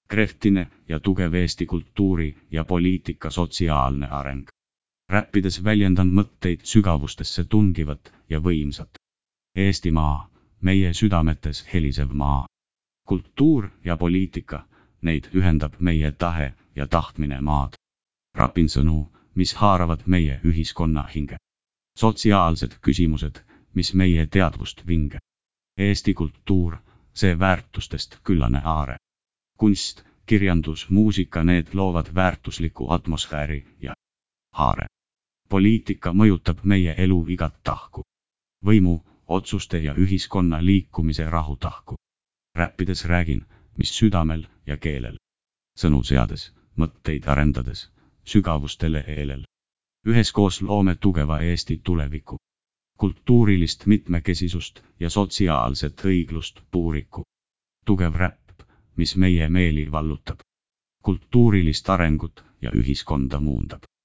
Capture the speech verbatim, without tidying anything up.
Krehtine ja tugev Eesti kultuuri ja poliitika sotsiaalne areng. Räppides väljendan mõtteid sügavustesse tungivat ja võimsat. Eestimaa, meie südametes helisev maa. Kultuur ja poliitika, neid ühendab meie tahe ja tahtmine maad. Rapin sõnu, mis haaravad meie ühiskonna hinge. Sotsiaalsed küsimused, mis meie teadvust vinge. Eesti kultuur, see väärtustest küllane aare. Kunst, kirjandus, muusika, need loovad väärtusliku atmosfääri ja haare. Poliitika mõjutab meie elu igat tahku. Võimu, otsuste ja ühiskonna liikumise rahutahku. Räppides räägin, mis südamel ja keelel. Sõnu seades, mõtteid arendades, sügavustele eelel. Üheskoos loome tugeva Eesti tuleviku. Kultuurilist mitmekesisust ja sotsiaalset õiglust puuriku. Tugev räpp, mis meie meeli vallutab. Kultuurilist arengut ja ühiskonda muundab.